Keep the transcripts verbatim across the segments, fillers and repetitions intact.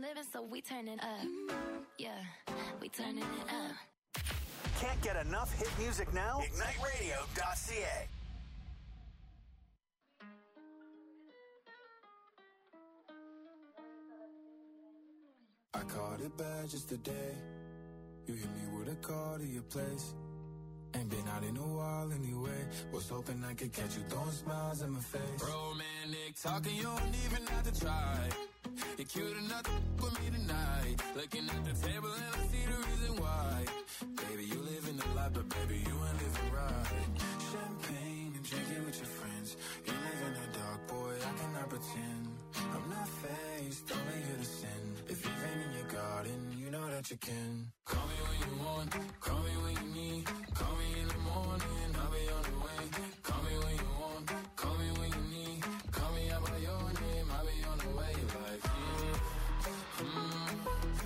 living, so we turning up. Yeah, we turning it up. Can't get enough hit music now? Ignite Radio dot C A. I caught it bad just today. You hit me with a call to your place. Ain't been out in a while anyway. Was hoping I could catch you throwing smiles in my face. Romantic talking, you don't even have to try. You're cute enough to with me tonight. Looking at the table and I see the reason why. Baby, you live in the life, but baby, you ain't living right. Champagne and drinking with your friends. You live in the dark, boy, I cannot pretend. I'm not faced, only here to sin. If you've been in your garden, you know that you can. Call me when you want, call me when you need. Call me in the morning, I'll be on the way. Call me when you want, call me when you need. Call me out by your name, I'll be on the way. Like, mm, mm, mm,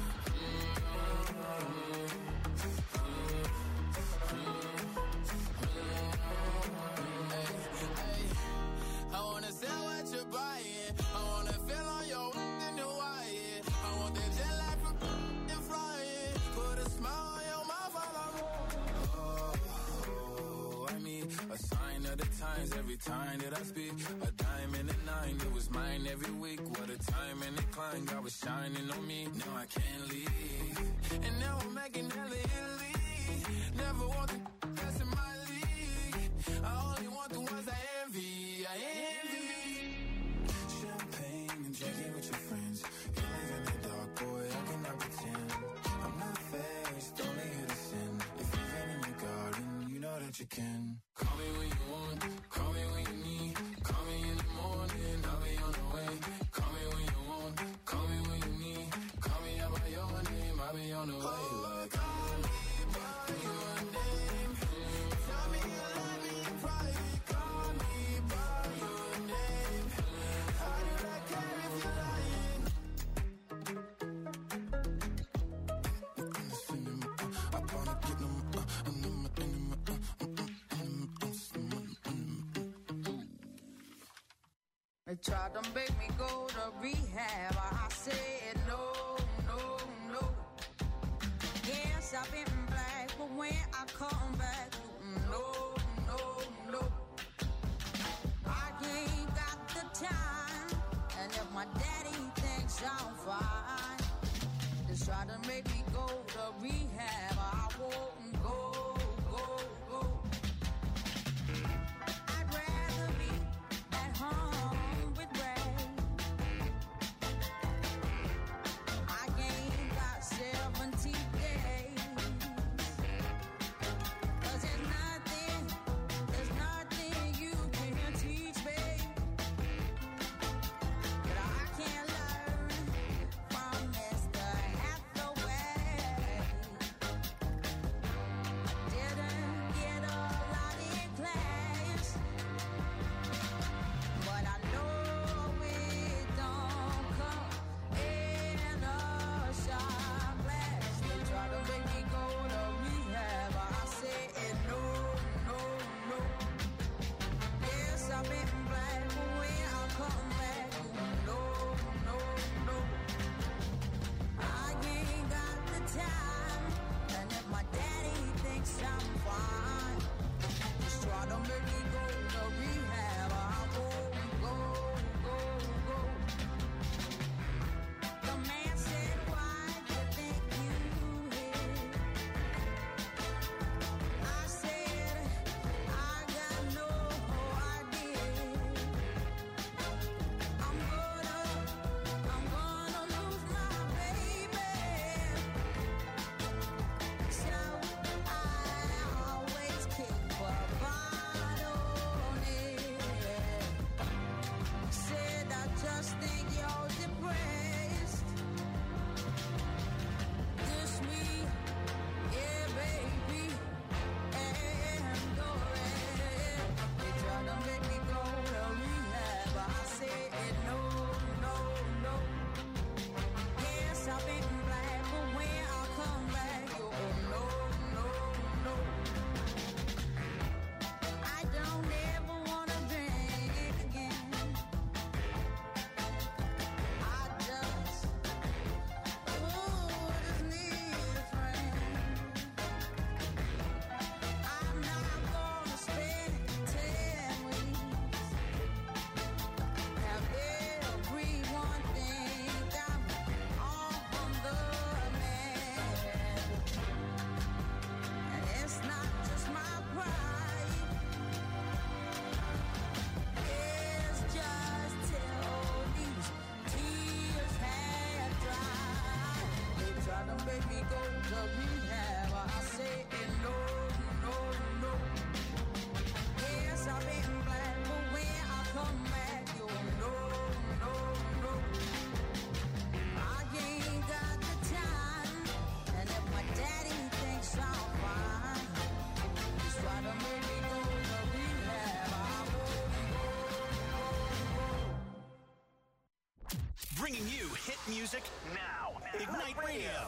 mm, hey, hey, I wanna sell what you're buying. I wanna feel on your in the wire. I want that jet lag from and flying. Put a smile on your mouth while I'm oh, I mean, a sign of the times every time that I speak. A dime and a nine, it was mine every week. What a time and a climb, God was shining on me. Now I can't leave, and now I'm making hella Italy. Never want the best in my league. I only want the ones I envy. I envy. Champagne and drinking with your friends. You live in the dark, boy, I cannot pretend. I'm not faced, only here to sin. If you've been in your garden, you know that you can. Call me when you want, call me when you need. Call me in the morning, I'll be on the way. Call me when you want, call me when you need. Call me out by your name, I'll be on the way. Like, call me by your name. Tell me you love me in private. Call me by your name. How did I care if you're lying? I wanna get them, uh, and them, and them, uh, They tried to make me go to rehab. I said no, no, no. Yes, I've been black, but when I come back, no, no, no. I ain't got the time, and if my daddy thinks I'm fine, they try to make me go to rehab. I won't go, go, go. I'd rather be at home with Ray. I ain't got seventy days. 'Cause there's nothing, there's nothing you can teach me that I can't learn from Mister Hathaway. music now. Ignite Radio.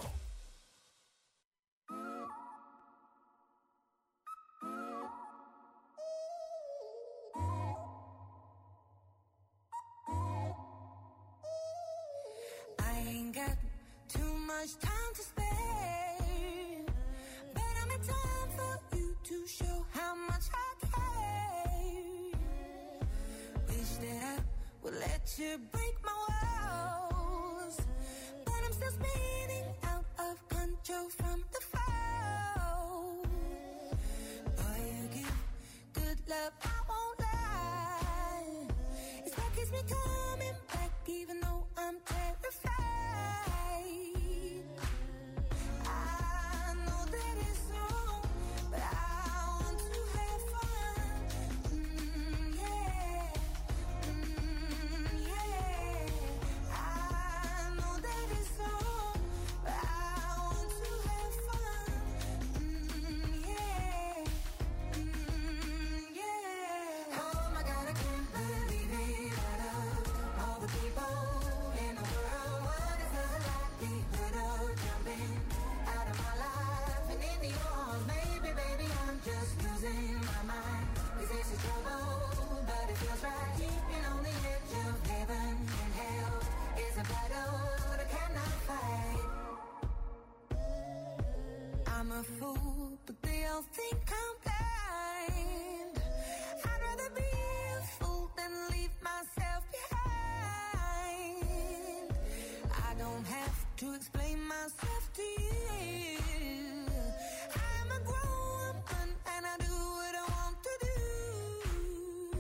I ain't got too much time to spare, but I'm in time for you to show how much I care. Wish that I would let you break my walls, but I'm still spinning out of control from the fall. Boy, you give good love, I won't lie. It's what keeps me coming back, even though I'm terrified. I know that it's wrong, but I want to have fun. Mm, yeah, mm, yeah. I know that it's wrong, but I want to have fun. Mm, yeah, mm, yeah. Oh my God, I can't believe it. Out of all the people in the world, what is the likelihood of jumping out of my life and into yours? Maybe, baby, I'm just losing my mind. Is this a trouble? But it feels right. Keeping on the edge of heaven and hell is a battle that I cannot fight. I'm a fool, but they all think I'm blind. I'd rather be a fool than leave myself behind. I don't have to explain myself to you. I'm a grown woman and I do what I want to do.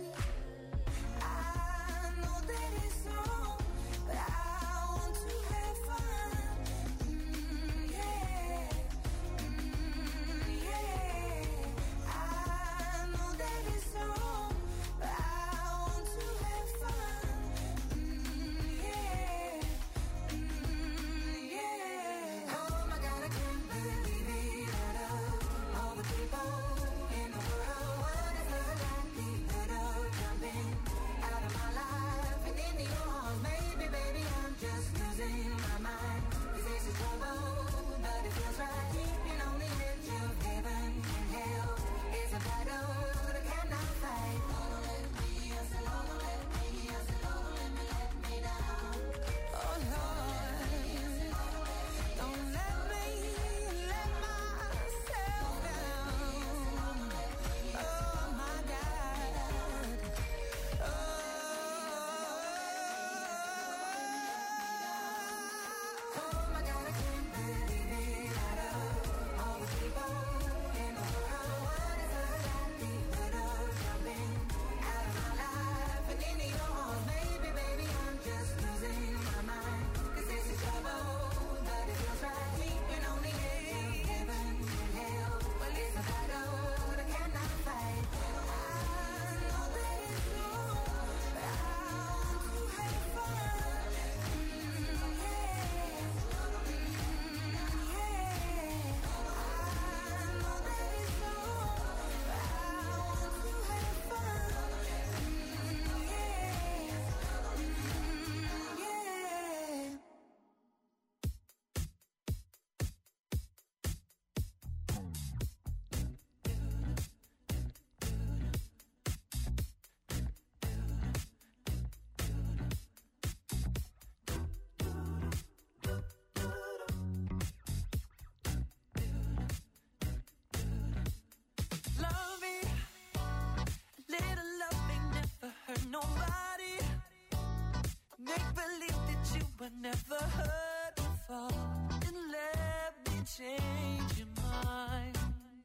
I know that it's wrong, but I want to have fun. Mm, yeah, mm, yeah. I know that it's wrong, but I want to have fun. Mm, yeah, mm, yeah. Oh my God, I can't believe it. Out of all the people in the world, what is the likelihood of jumping out of my life and into yours? Maybe, baby, I'm just losing my mind. Is this a trouble? But it feels right. Keeping on the edge of heaven and hell is a battle that I cannot fight. Don't let me, I said, don't let me, I said, don't let me let me down. Oh Lord, don't let me let myself down. Oh my God. Oh, oh my God, I can't believe it. Out of all the people in the world, what is the likelihood of jumping out of my life and into yours? Maybe, baby, I'm just losing my mind. 'Cause this is trouble, but it feels right. Keeping on the edge of heaven and hell. Well, it's a battle that I cannot fight. I know that it's wrong, but I want to have fun. Mm, yeah, mm, yeah. I know that it's wrong, but I want to have fun. Mm, yeah, mm, yeah. Love me, little loving never hurt nobody. Make believe that you were never hurt before, and let me change your mind.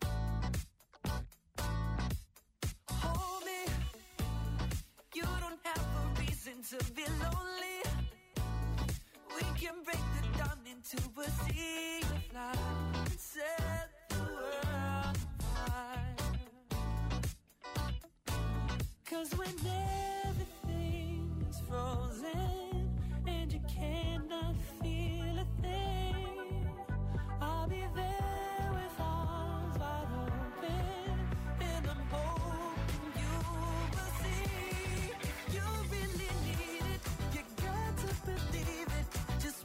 Hold me, you don't have a reason to be lonely. We can break the dawn into a sea of light and set the world on fire. 'Cause when everything is frozen and you cannot feel a thing, I'll be there with arms wide open, and I'm hoping you will see. If you really need it, you got to believe it. Just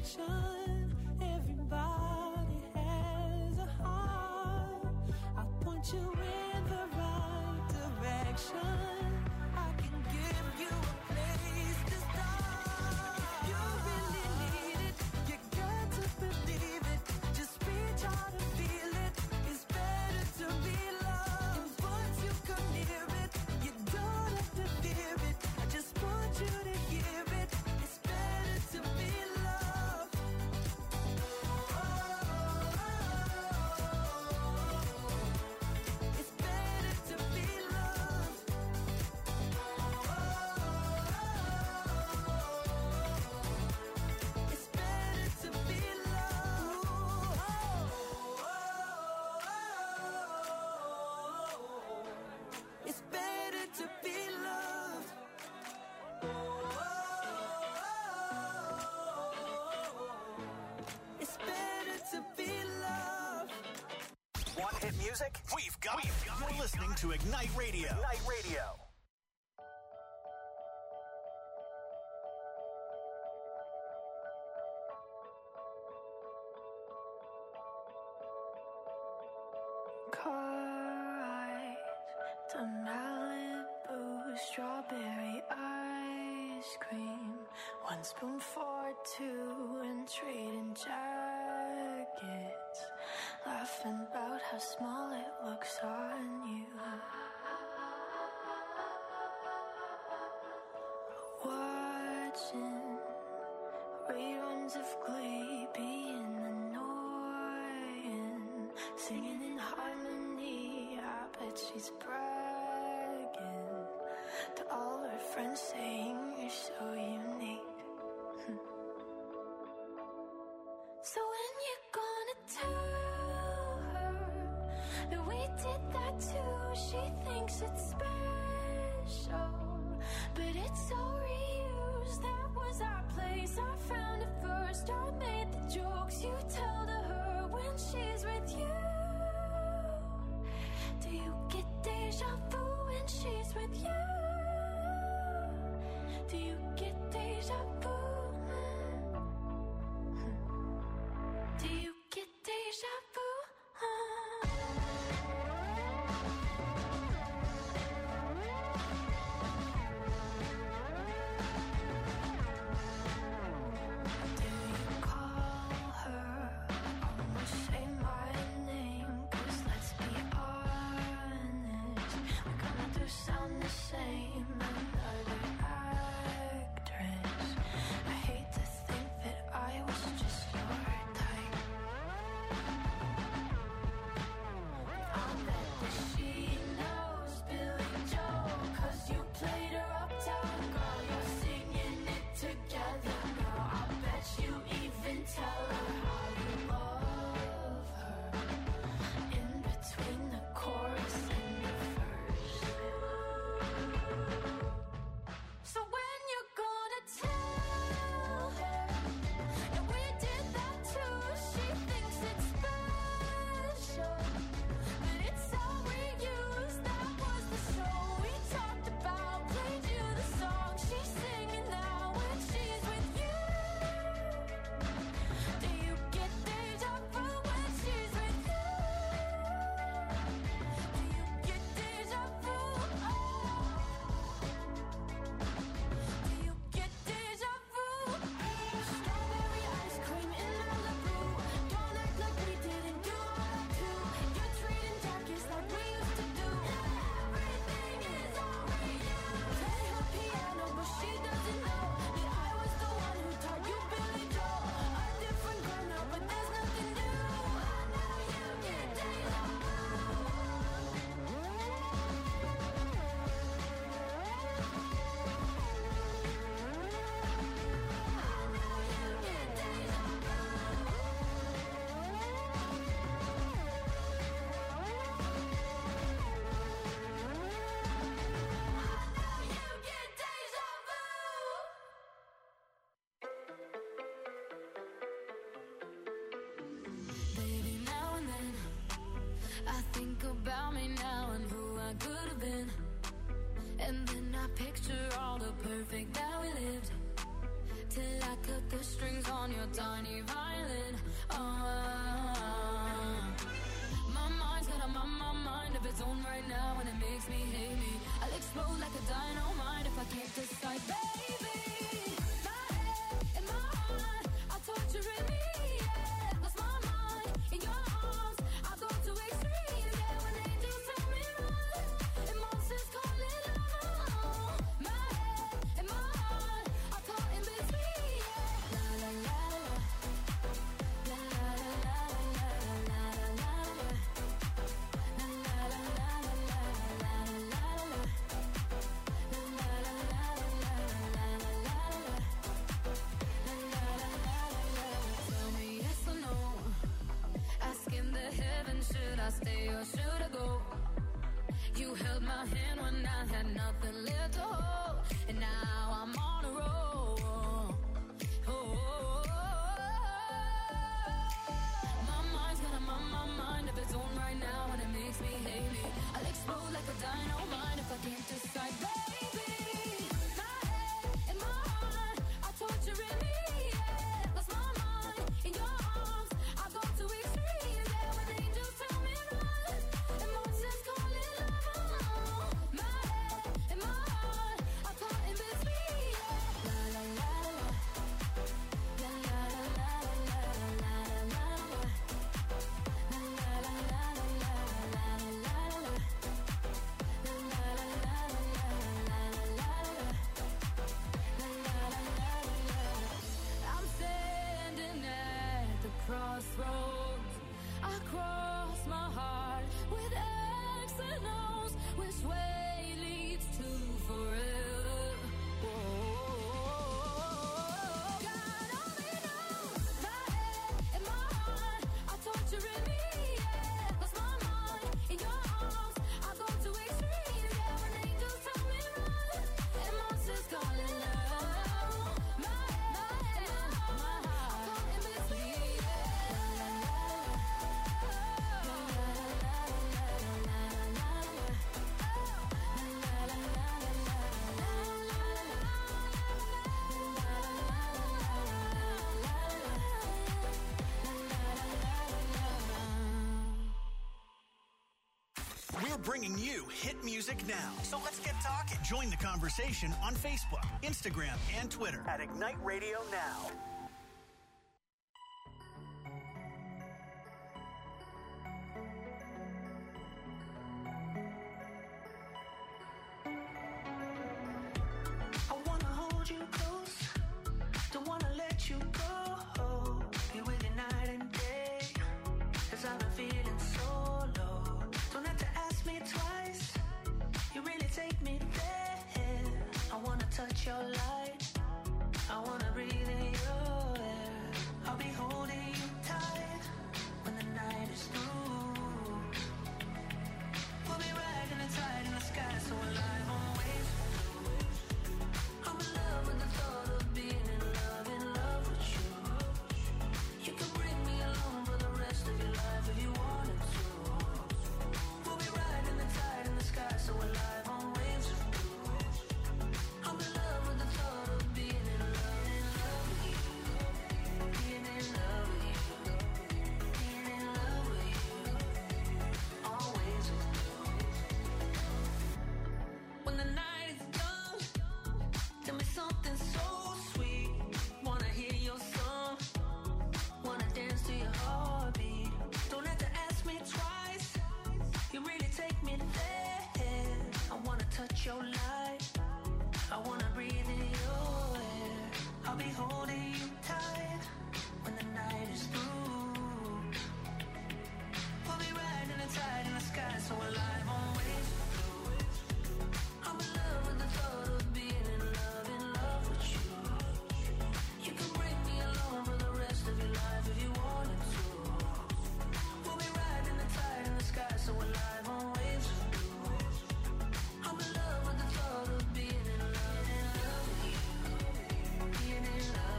direction. Everybody has a heart. I'll point you in the right direction. I can give you a place to start. You really need it. You got to believe it. Just reach out and feel it. It's better to be loved. And once you come near it, you don't have to fear it. I just want you to hear it. It's better to be loved. It's better to be loved. It's better to be loved. It's better to be loved. It's better to be loved. Want hit music? We've got it. You're listening to Ignite Radio. Ignite Radio. Car ride to Malibu, strawberry ice cream. One spoon for two and trading jackets. Laughing about how small it looks on you. Watching reruns of Glee, being annoying. Singing in harmony, I bet she's bragging to all her friends, saying you're so unique. So when you gonna tell her that we did that too? She thinks it's special, but it's all reused. That was our place, I found it first. I made the jokes you tell to her when she's with you. Do you get deja vu when she's with you? Do you get deja vu? Do you get deja vu? Do you call her? Almost say my name, 'cause let's be honest, we're gonna do sound the same. Another actress. I hate to think that I was just your type. I bet that she knows Billy Joel, 'cause you played her uptown girl. You're singing it together, girl. I bet you even tell her how you love her in between the chorus and the verse. So when you're gonna tell her that we did that too? She thinks it's special, but it's all reused. That was the show we talked about. Played you the song she's singing now when she's with you. Do you get deja vu when she's with you? Do you get deja vu? Oh. Do you get deja vu? Strawberry ice cream in Malibu. Don't act like we didn't do all that too. You're trading jackets like we used to do. Everything is all reused. Play her piano, but she doesn't know that I was the one who taught you Billy Joel. A different girl now, but there's nothing new. I know you get deja vu. Baby, now and then I think about me now and who I could have been. And then I picture all the perfect that we lived. Till I cut the strings on your tiny makes me hate me. I'll explode like a dynamite if I can't decide, baby. My head and my heart are torturing me, yeah. Lost my mind in your arms, I go to extremes, yeah. When angels tell me run, and monsters call it love. My head and my heart are caught in between, yeah. La la la la, la la la la la la la la. Should I stay or should I go? You held my hand when I had nothing left to hold, and now I'm on a roll. Oh, oh, oh, oh. My mind's got a my, my mind of its own right now, and it makes me hate me. I'll explode like a dynamite if I can't decide, baby. My head and my heart are torturing me, yeah. Lost my mind in your arms, I go to extremes, yeah. When angels tell me run, and monsters call it love. My head and my heart are caught in between, yeah. La la la la, la la la la la la la la, la la la la la la la la, la la la la la la. I'm standing at the crossroads. I cross my heart with X and O's. Which way leads to forever? Whoa. God only knows. My head and my heart are torturing me, yeah. Lost my mind in your arms, I go to extremes, yeah. When angels tell me run, and monsters call it love. My head and my heart are caught in between, yeah. La la la la, la la la la la la la, la la la la We're bringing you hit music now. So let's get talking. Join the conversation on Facebook, Instagram, and Twitter at Ignite Radio Now. I wanna hold you close, don't wanna let you go. Be with you night and day, 'cause I've been feeling so low. Don't have to ask me twice, you really take me there. I wanna touch your light, I wanna breathe in your air. I'll be holding you tight when the night is through. We'll be riding the tide in the sky, so alive on waves. I'm in love with the thought of being in love, in love with you. You can bring me along for the rest of your life if you wanted to. We'll be riding the tide in the sky, so alive on waves of blue. I'm in love with the thought of being in love, in love with you. Being in love with you. Being in love with you. Always with you. When the night is done, tell me something so sweet. Wanna hear your song, wanna dance to your heartbeat. Don't have to ask me twice, you really take me there. I wanna touch your light, I wanna breathe in your air. I'll be holding you tight when the night is through. We'll be riding the tide in the sky, so alive on waves of blue. I'm in love with the thought of being in love, in love with you. You can bring me along for the rest of your life if you wanted to. We'll be riding the tide in the sky, so alive on waves of blue. I'm in love with the thought of being in love, in love with you. Being in love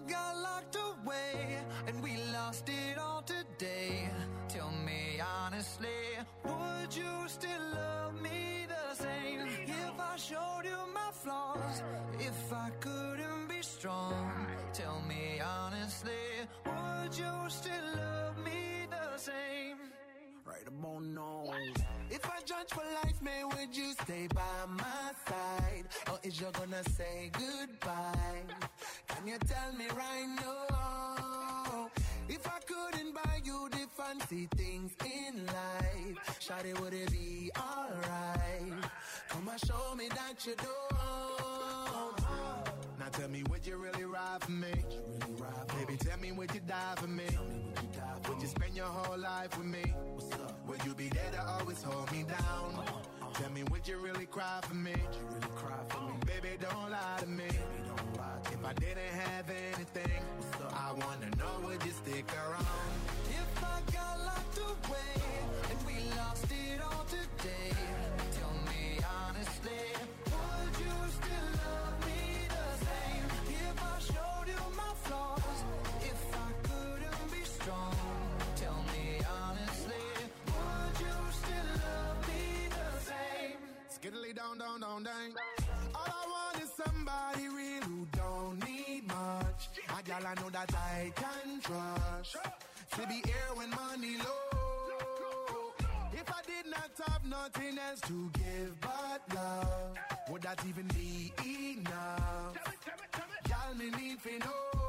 got locked away and we lost it all today, tell me honestly, would you still love me the same? If I showed you my flaws, if I couldn't be strong, tell me honestly, would you still love me the same? Right about now. If I judge for life, man, would you stay by my side? Or is you gonna say goodbye? Can you tell me right now? If I couldn't buy you the fancy things in life, shawty, would it be alright? Come and show me that you don't. Now tell me, would you really ride for me? Really ride for Baby, tell me, would you die for me? Would you, die for would you spend your whole life with me? Would you be there to always hold me down? Uh-huh. Tell me, would you really cry for me? Would you really cry for me? Baby, don't lie to me. Baby, don't lie to if me. I didn't have anything, I wanna know, would you stick around? If I got locked away and we lost it all today, tell me honestly, would you still love me the same? If I showed you my flaws, if I couldn't be strong, tell me honestly, would you still love me the same? Skiddly down, down, down, down. All I want is somebody real who don't need much. A gal I know that I can trust. To be here when money low. If I did not have nothing else to give but love, would that even be enough? Y'all me need to know.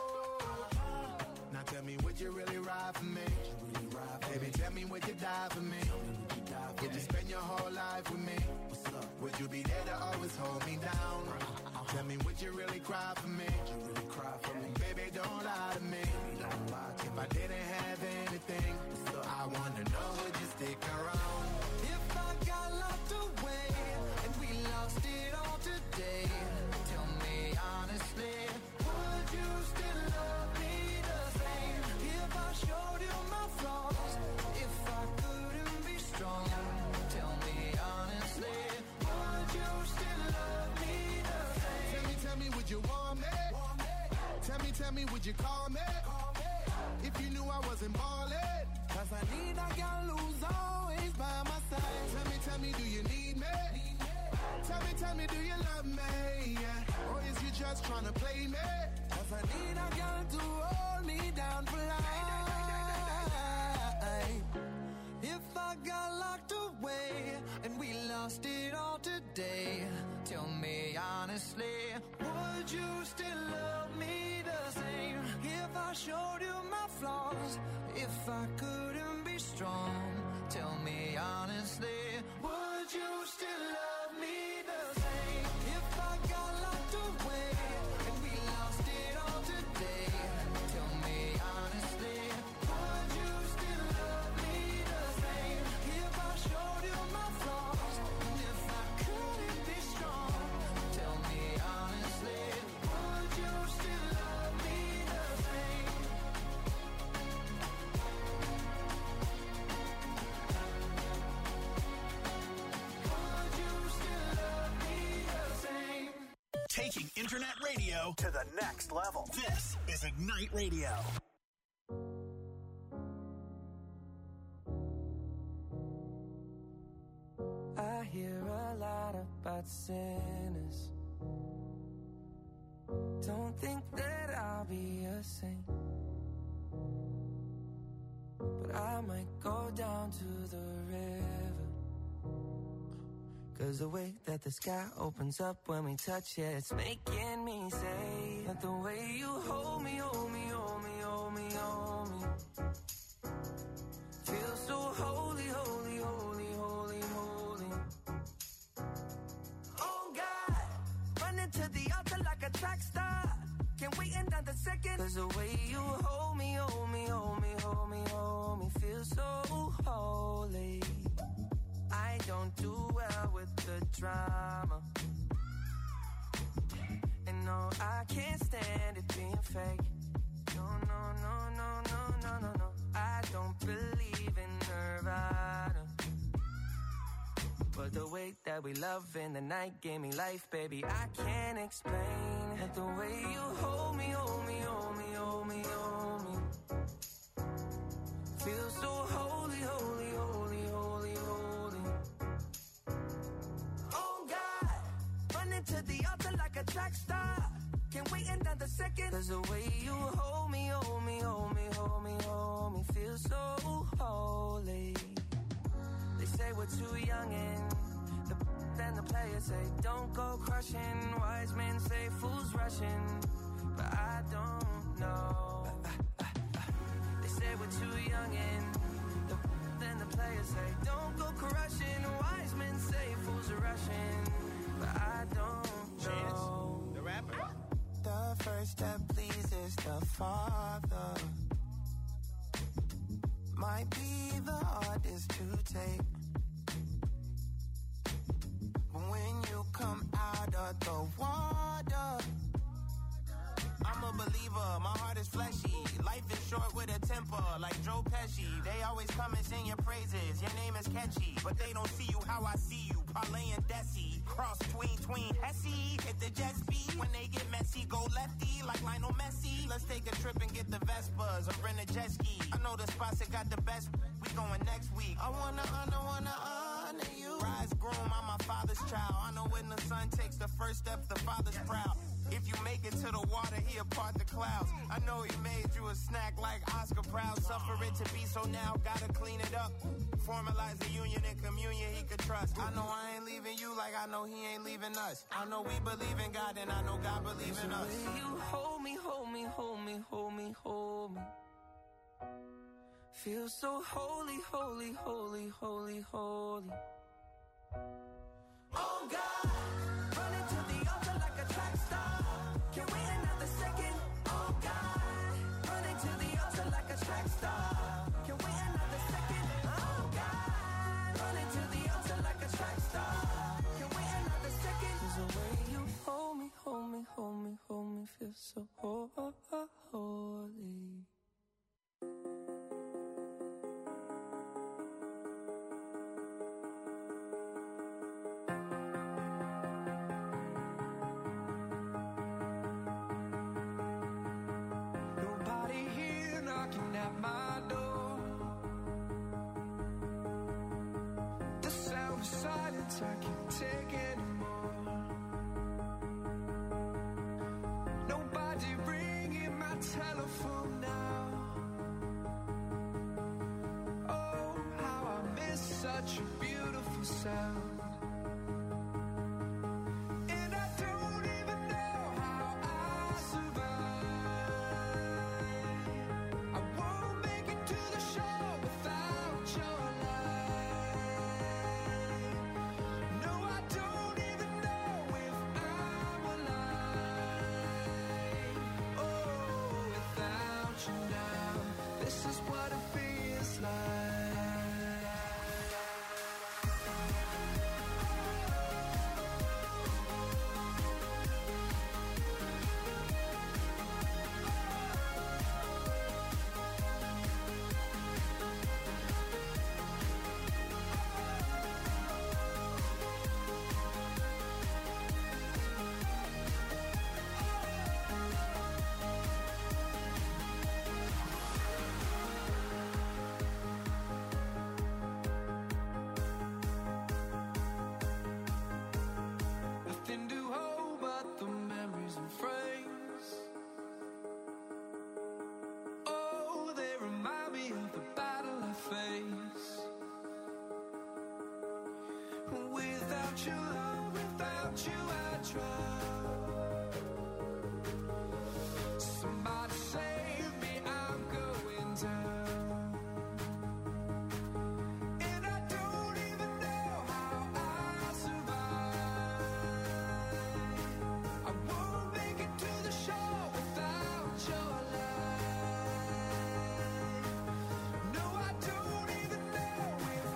Now tell me, would you really ride for me? Really ride for Baby, me? Tell me, would you die for me? Would you, die for would me? You spend your whole life with me? Would you be there to always hold me down? Tell me, would you really cry for me? Would you really cry for me? Baby, don't lie to me. Don't lie to if I didn't have anything, I wanna know, would you stick around? If I got locked away and we lost it all today, tell me honestly, would you still love me the same? If I showed you my flaws, if I couldn't be strong, tell me honestly, would you still love me the same? Tell me, tell me, would you want me? Want me? Tell me, tell me, would you call me? Call me. If you knew I wasn't ballin', cause I need a girl who's always by my side. Tell me, tell me, do you need me? Need me? Tell me, tell me, do you love me? Yeah. Or is you just trying to play me? Cause I need a girl to hold me down for life. If I got locked away and we lost it all today, tell me honestly, would you still love me the same? If I showed you my flaws, if I couldn't be strong, tell me honestly, would you still love me the same? If I got locked away and we lost it all today, tell me honestly, would you still love me the same? If I showed you my flaws, and if I couldn't be strong, tell me honestly, would you still love me the same? Would you still love me the same? Taking internet radio to the next level. This is Ignite Radio. I hear a lot about sinners. Don't think that I'll be a saint, but I might go down to the river. Cause the way that the sky opens up when we touch it, it's making me say that the way you hold me, hold me, hold me, hold me, hold me, feels so holy, holy, holy, holy, holy. Oh God, running to the altar like a track star. Can't wait another second. Cause the way you hold me, hold me, hold me, hold me, hold me, feels so holy. I don't do well with the drama, and no, I can't stand it being fake. No, no, no, no, no, no, no, no. I don't believe in Nirvana, but the way that we love in the night gave me life, baby. I can't explain at the way you hold me, hold me, hold me, hold me, hold me. Feel so holy, holy, holy, holy, holy. Oh God, running to the altar like a track star. Can't wait another second. Cause the way you hold me, hold me, hold me, hold me, hold me. Feel so holy. They say we're too young and the then the players say don't go crushing. Wise men say fools rushing, but I don't know. They say we're too young and the then the players say don't go crushing. Wise men say fools are rushing, but I don't know. The rapper. The first step pleases the Father. Might be the hardest to take. When you come out of the water, I'm a believer, my heart is fleshy. Life is short with a temper, like Joe Pesci. They always come and sing your praises, your name is catchy. But they don't see you how I see you, parlay and Desi. Cross tween, tween, Hesse. Hit the jet speed, when they get messy, go lefty, like Lionel Messi. Let's take a trip and get the Vespas, or rent a jet ski. I know the spots that got the best, we going next week. I wanna honor, wanna honor you. Rise groom, I'm my father's child. I know when the son takes the first step, the father's proud. If you make it to the water, he'll part the clouds. I know he made you a snack like Oscar Proud. Suffer it to be so now, gotta clean it up. Formalize the union and communion he could trust. I know I ain't leaving you like I know he ain't leaving us. I know we believe in God and I know God believes in us. You hold me, hold me, hold me, hold me, hold me. Feel so holy, holy, holy, holy, holy. Oh God, running to the altar like a track star. Can't wait another second. Oh God, running to the altar like a track star. Can't wait another second. Oh God, running to the altar like a track star. Can't wait another second. 'Cause the way you hold me, hold me, hold me, hold me, feel so holy. Silence I can't take anymore. Nobody ringing my telephone now. Oh, how I miss such a beautiful sound. And I don't even know how I survive. I won't make it to the show without your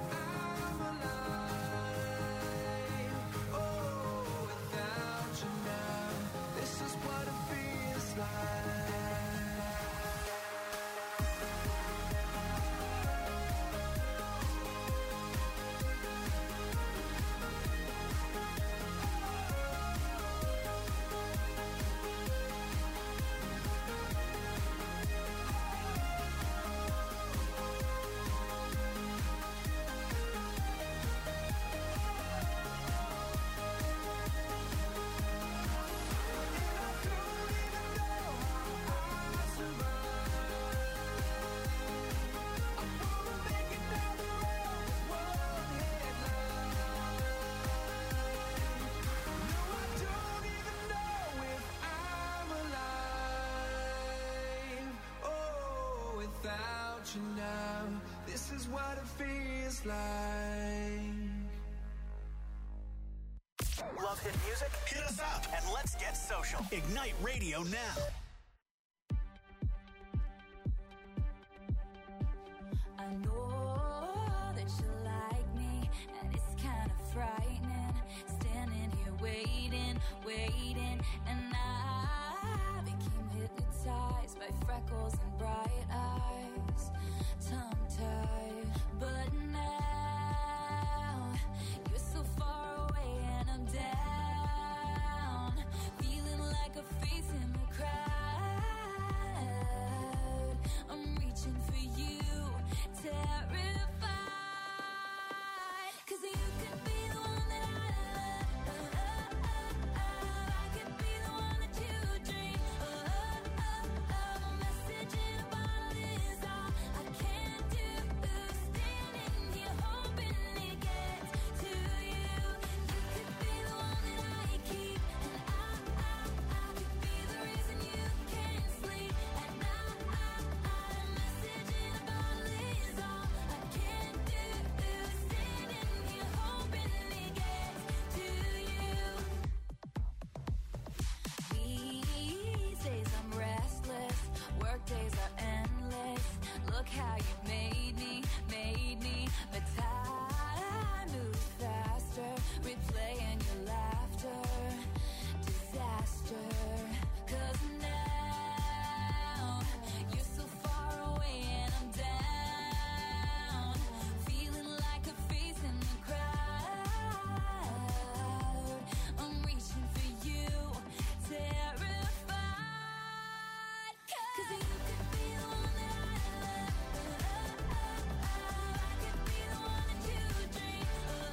you now. without you now. This is what it feels like. Love hit music? Hit us up and let's get social. Ignite Radio now. I know that you like me, and it's kind of frightening. Standing here waiting, waiting, and I became hypnotized by freckles and bright eyes, tongue-tied. But now you're so far away and I'm down, feeling like a face in the crowd. I'm reaching for you, terrified, 'cause you could be the one that I love. I could be the one that you dream. A message in a bottle is all I can do. Standing here hoping it gets to you. You could be the one that I keep, and I, I, I could be the reason you can't sleep at night. A message in a bottle is all I can do. Standing here hoping it gets to you. These days I'm restless, work days are endless. Look how you made me, made me. But time moves faster, replaying your laughter. Disaster, 'cause now you're so far away and I'm down, feeling like a face in the crowd. I'm reaching for you, terrified, 'cause you could be the one that I love. I could be the one that you dream.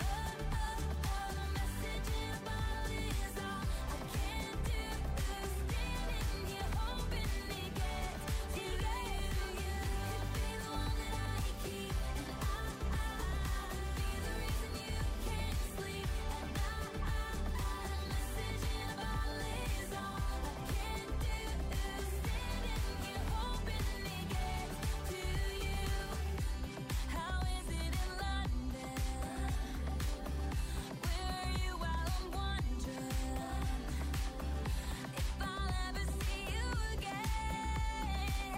A message in a bottle is all I can do. Standing here hoping it gets to you. You could be the one that I keep, and I, I could be the reason you can't sleep at night. A message in a bottle is all I can do. Standing here hoping it gets to you. How is it in London? Where are you while I'm wondering if I'll ever see you again?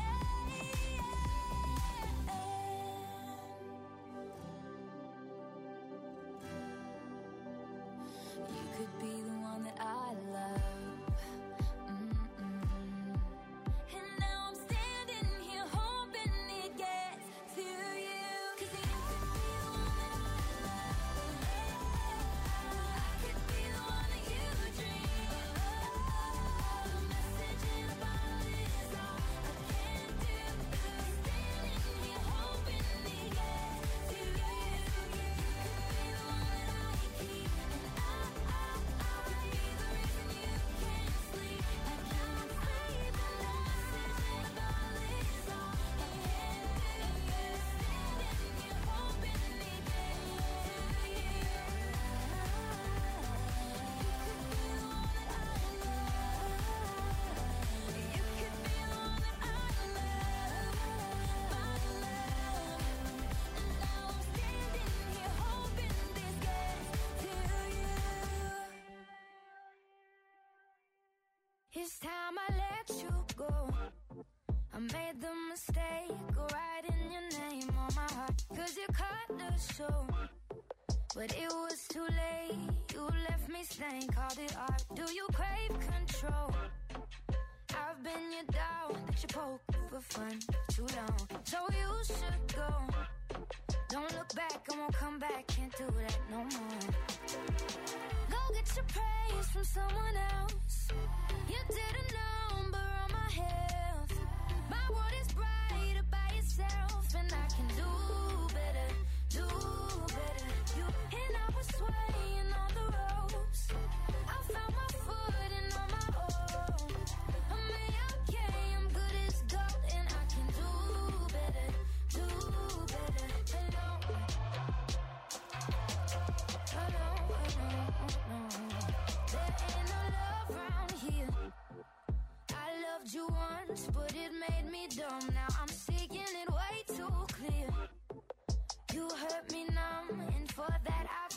You could be the one that I love. Mm-mm. And now I'm standing here hoping it gets to you. 'Cause you could be the one that I love. I could be the one that you dream. A message in a bottle is all I can do. Standing here hoping it gets to you. You could be the one that I keep, and I, I, I could be the reason you can't sleep at night. Sleep, and the message in a bottle is all I can do. Standing here hoping it gets to you. You could be the one that I love. You could be the one that I love. My love. And now I'm standing here hoping this gets to you. It's time I let you go. I made the mistake of writing your name on my heart, 'cause you cut the show. But it was too late. You left me stained, called it art. Do you crave control? I've been your dog that you poke for fun too long. So you should go. Don't look back, I won't come back. Can't do that no more. Go get your praise from someone else. You did a number on my health. My world is brighter by yourself, and I can do better, do better. You and I was swaying on the ropes. I found my footing on my own. I'm okay, I'm good as gold, and I can do better, do better. Hello, hello, hello, hello. There ain't no love round here. I loved you once, but it made me dumb. Now I'm seeking it way too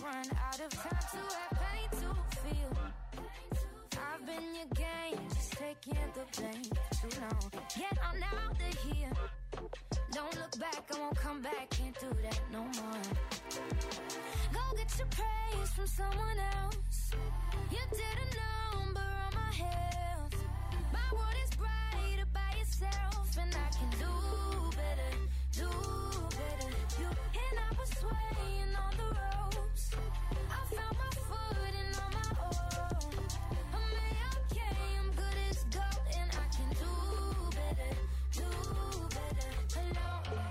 run out of time to have pain to feel. I've been your game, just taking the blame for too long. Get on out of here. Don't look back, I won't come back. Can't do that no more. Go get your praise from someone else. You did a number on my health. My world is brighter by yourself, and I can do better, do better. You and I were swaying on the ropes. I found my footing on my own. I'm okay, I'm good as gold, and I can do better, do better alone.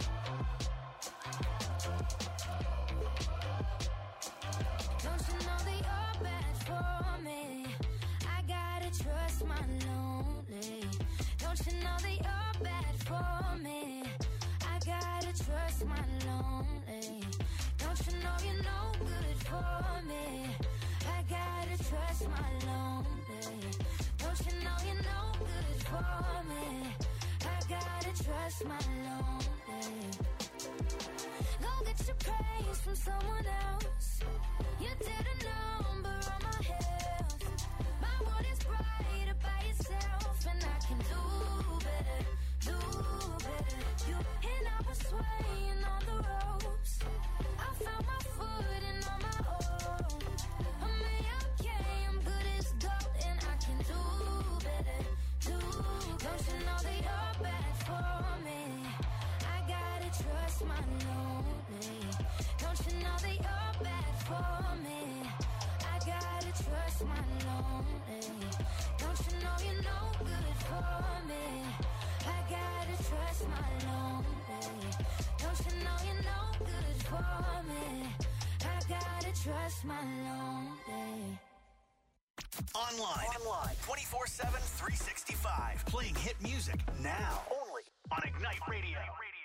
Don't you know that you're bad for me? I gotta trust my lonely. Don't you know that you're bad for me? I gotta trust my lonely. Don't you know you're no good for me? I gotta trust my lonely. Don't you know you're no good for me? I gotta trust my lonely. Go get your praise from someone else. You did a number on my health. My world is brighter by yourself, and I can do better, do better. You and I were swaying on the ropes. I found my footing on my own. I'm okay, I'm good as gold, and I can do better, do better. Don't you know that you're bad for me? I gotta trust my lonely. Don't you know that you're bad for me? I gotta trust my lonely. Don't you know you're no good for me? I gotta trust my lonely. Don't you know you're no good for me? I gotta trust my lonely. Online. Online. twenty-four seven, three sixty-five. Playing hit music now. Only on Ignite Radio.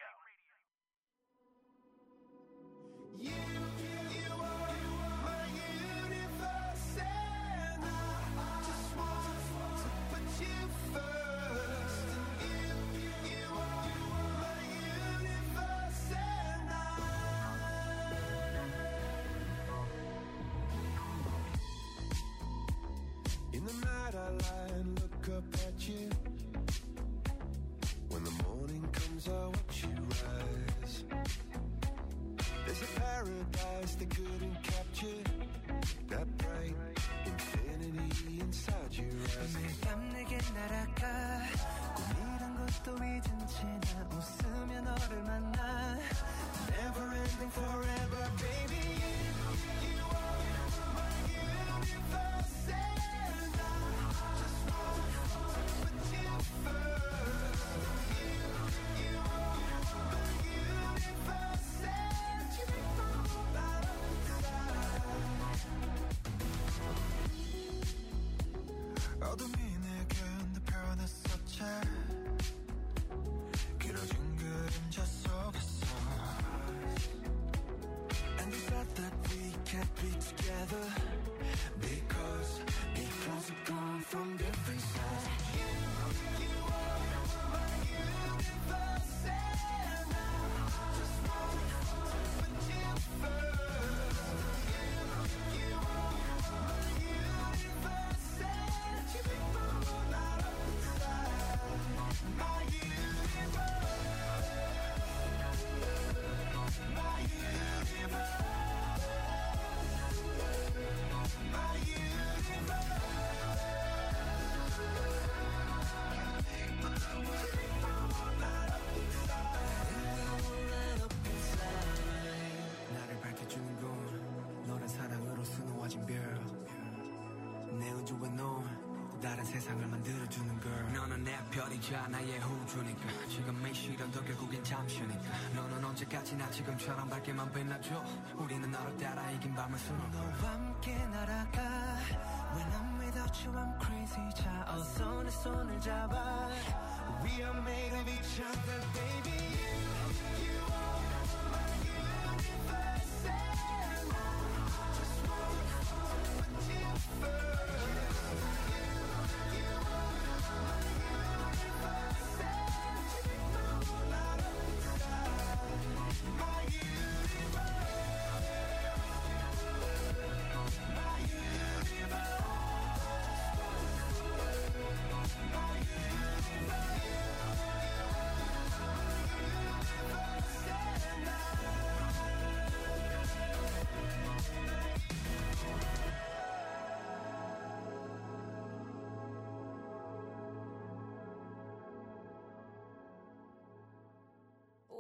You, you are my universe, and I just want to put you first. And you, you are my universe, and I. In the night I lie and look up at you. When the morning comes, I watch you rise. There's a paradise they couldn't capture. That bright infinity inside your eyes. 매일 밤 내게 날아가 꿈이란 것도 잊은 채 나 웃으며 너를 만나. Never ending forever, baby. You, you are my universe, and I just want to put you first. You, you are my universe, and you make my whole life inside. 어둠이 내게 내 변했었지. 길어진 그림자 속에서. And the fact that we can't be together because because we've gone from different sides. You, you are my universe, and I just want to put you first. You, you are my universe, and you make my whole life inside. My universe. My universe, my universe. 나를 밝혀주는 건 너란 사랑으로 수놓아진 별. 내 우주에 넌 또 다른 세상을 만들어주는 걸. 너는 내 별이자 나의 우주니까. 지금 이 시련도 결국엔 잠시니까. 너는 언제까지나 지금처럼 밝게만 빛나줘. 우리는 너를 따라 이긴 밤을 수놓고 너와 함께 날아가. When I'm without you I'm crazy. 자 어서 내 손을 잡아. We are made of each other, baby. You are my universe, and I just want to put you first. You, you are my universe, and you make my whole life inside. My universe.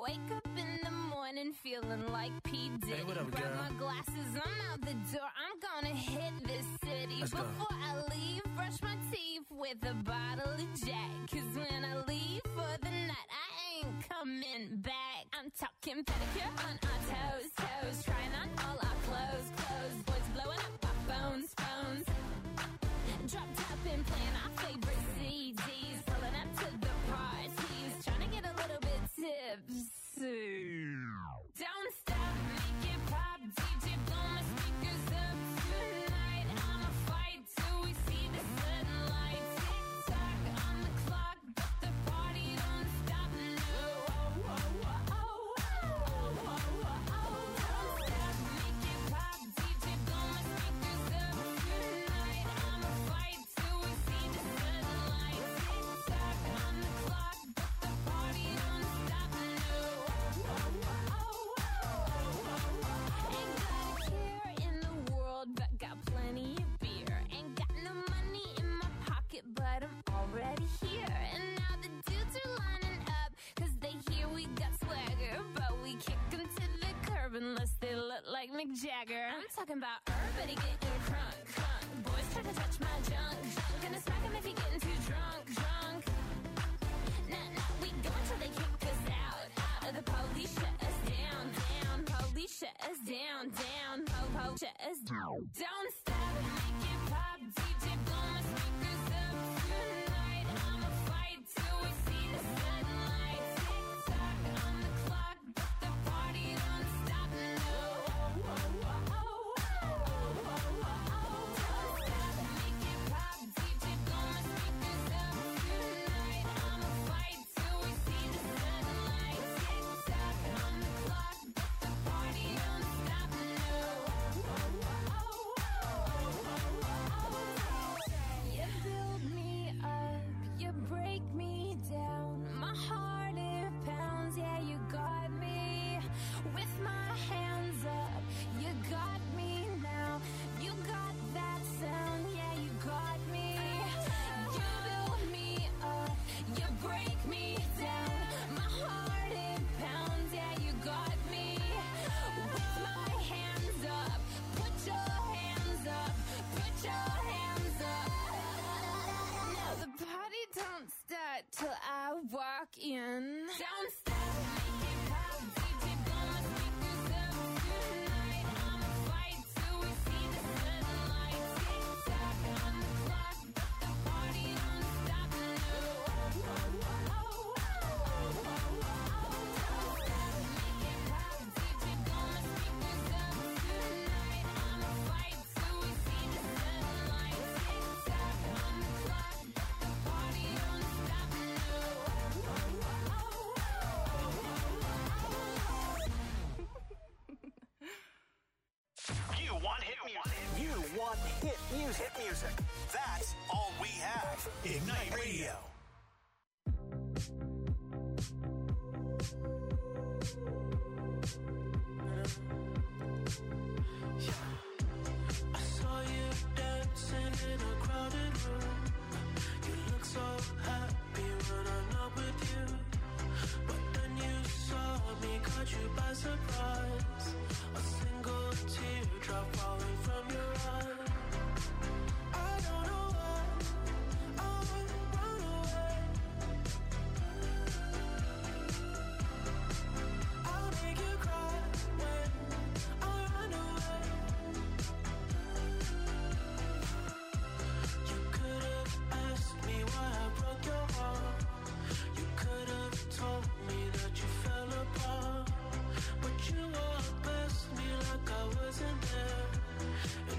Wake up in the morning feeling like P. Diddy. Hey, what up, Grab girl? my glasses, I'm out the door. I'm gonna hit this city. Let's go. Before I leave, brush my teeth with a bottle of Jack. Cause when I leave for the night, I ain't coming back. I'm talking pedicure on our toes, toes. Trying on all our clothes, clothes. Boys blowing up our phones, phones. Drop top and playing our favorite C Ds. Pulling up to the parties. Trying to get a little bit tipsy. Don't stop, make it pop. D J, blow my speakers up tonight. I'ma fight till we see the sunlight. Tick tock on the clock, but the party don't stop. No. Oh, oh, oh, oh, oh, oh, oh. Don't stop, make it pop. D J, blow my speakers up tonight. I'ma fight till we see the sunlight. Tick tock on the clock, but the party don't stop. No. Oh, oh, oh, oh. Ain't got a care in the world, but got plenty of beer. Ain't got no money in my pocket, but I'm already here. And now the dudes are lining up, cause they hear we got swagger. But we kick them to the curb unless they look like Mick Jagger. I'm talking about everybody getting crunk, crunk. Boys try to touch my junk, junk. Gonna smack him if he getting too drunk, drunk. Nah, nah, we go until they kick us out, out. The police shut us down, down. Police shut us down, down. Po, po, shut us down. Don't stop, make it pop. D J, blow my speakers up tonight. I'ma fight till we see the sunlight. Tick tock on the clock, but the party don't stop. No. Oh, oh, oh, oh, oh, oh, oh. Don't stop, make it pop. D J, blow my speakers up tonight. I'ma fight till we see the sunlight. Tick tock on the clock, but the party don't stop. No. Oh, oh, oh, oh, oh, oh. You build me up, you break me down. My heart it pounds, yeah, you got me. With my hands up, you got me now. You got that sound, yeah, you got me. You build me up, you break me down. My heart it pounds, yeah, you got me. With my hands up, put your hands up, put your hands up. Now the party don't start till I walk in. Don't stop, make it pop. D J, blow my speakers up tonight. I'ma fight till we see the sunlight. Tick tock on the clock, but the party don't stop. No. Oh, oh, oh, oh, oh, oh, oh. Don't stop, make it pop. D J, blow my speakers up tonight. I'ma fight till we see the sunlight. Tick tock on the clock, but the party don't stop. No. Oh, oh, oh, oh, oh, oh, oh. You want hit music. You want hit music. Hit music. That's all we have. Ignite Radio. I saw you dancing in a crowded room. You look so happy when I'm not with you. But then you saw me, caught you by surprise. A single teardrop falling from your eye. I don't know why I would run away. I'll make you cry when I run away. You could have asked me why I broke your heart. You could have told me that you fell apart. But you walked past me like I wasn't there.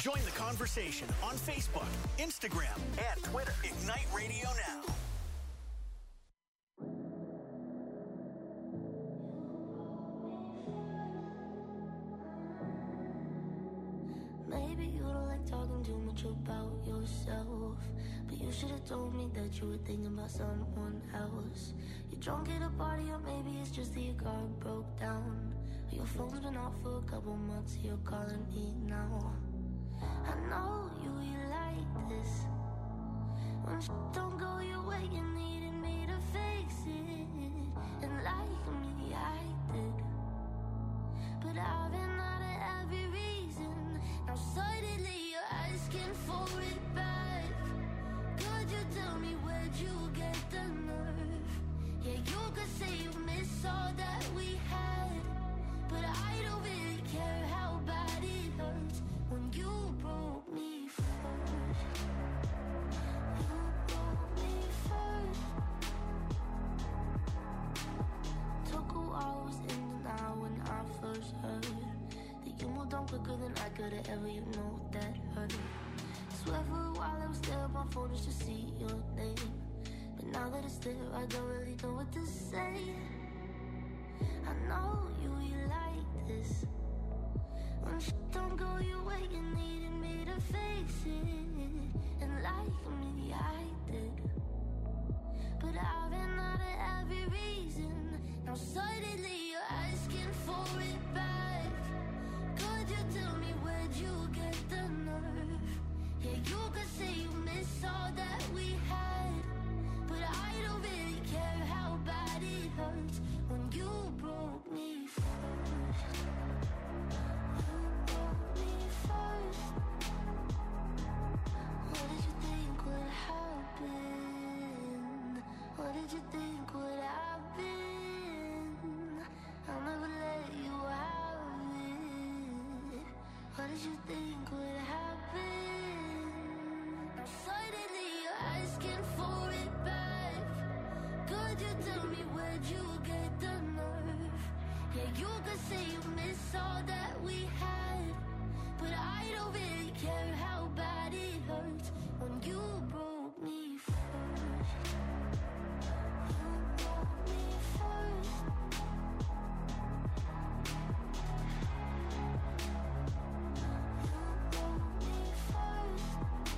Join the conversation on Facebook, Instagram, and Twitter. Ignite Radio Now. Maybe you don't like talking too much about yourself, but you should have told me that you were thinking about someone else. You're drunk at a party, or maybe it's just that your car broke down. Your phone's been off for a couple months, you're calling me now. I know you, you like this. When sh- don't go your way, you needed me to fix it. And like me, I did. But I've been out of every reason. Now suddenly you're asking for it back. Could you tell me where'd you get the nerve? Yeah, you could say you miss all that we had, but I don't really care how bad it hurts when you broke me first. You broke me first. Took a while, was in denial when I first heard that you moved on quicker than I could've ever, you know that hurt. Swear for a while I was there on my phone just to see your name, but now that it's there I don't really know what to say. I know you, you like this. When sh- don't go your way, you needed me to fix it. And like me, I did. But I've been out of every reason. Now suddenly you're asking for it back. Could you tell me where'd you get the nerve? Yeah, you could say you miss all that we had, but I don't really care how bad it hurts when you broke me first. You broke me first. What did you think would happen? What did you think would happen? I'll never let you have it. What did you think would happen? Now suddenly you're asking for it back. Could you tell me where'd you get the nerve? Yeah, you could say you miss all that we had, but I don't really care how bad it hurts when you broke me first. You broke me first. You broke me first.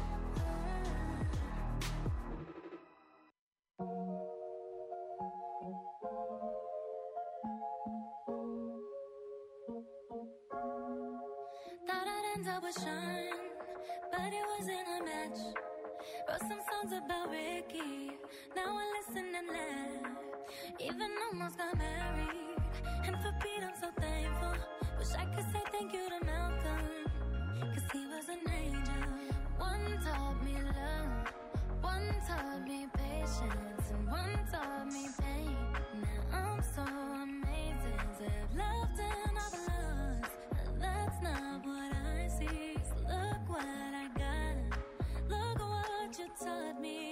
Thought I'd end up with Sean, but it wasn't a match. Wrote some songs about Ricky, now I listen and laugh. Even almost got married, and for Pete I'm so thankful. Wish I could say thank you to Malcolm, cause he was an angel. One taught me love, one taught me patience, and one taught me pain. Now I'm so amazing to have loved and I've lost, but that's not what I see. So look what I got, look what you taught me.